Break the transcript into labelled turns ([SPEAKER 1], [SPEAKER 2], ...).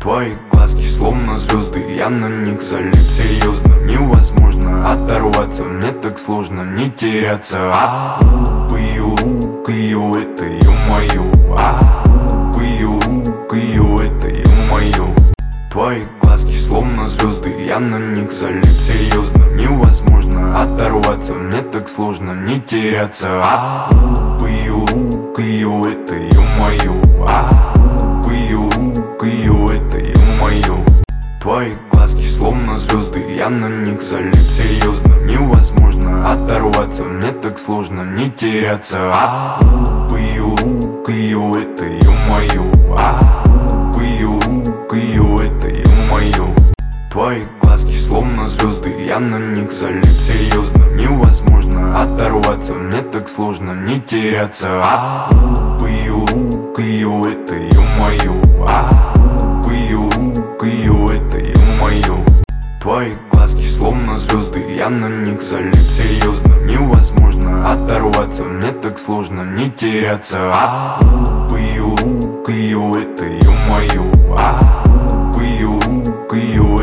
[SPEAKER 1] Твои глазки словно звезды, я на них залип серьезно. Невозможно оторваться, мне так сложно не теряться. Кыю, это ё-моё. Кыю, это ё-моё. Твои глазки словно звезды, я на них залип серьезно. Невозможно оторваться, мне так сложно не теряться. Кыю, это ё-моё. Кыю, это ё-моё. Твои глазки словно звезды, я на них залип серьезно. Невозможно оторваться, мне так сложно не теряться. Кыю, это ё-моё. Кыю, это ё-моё. Твои глазки словно звезды, я на них залип серьезно. Невозможно оторваться, мне так сложно не теряться. Кыю, это ё-моё. Кыю, это ё-моё. Твои глазки словно звезды, я на них залип серьезно. Невозможно оторваться, мне так сложно не теряться. Кыю, это ё-моё. Кыю,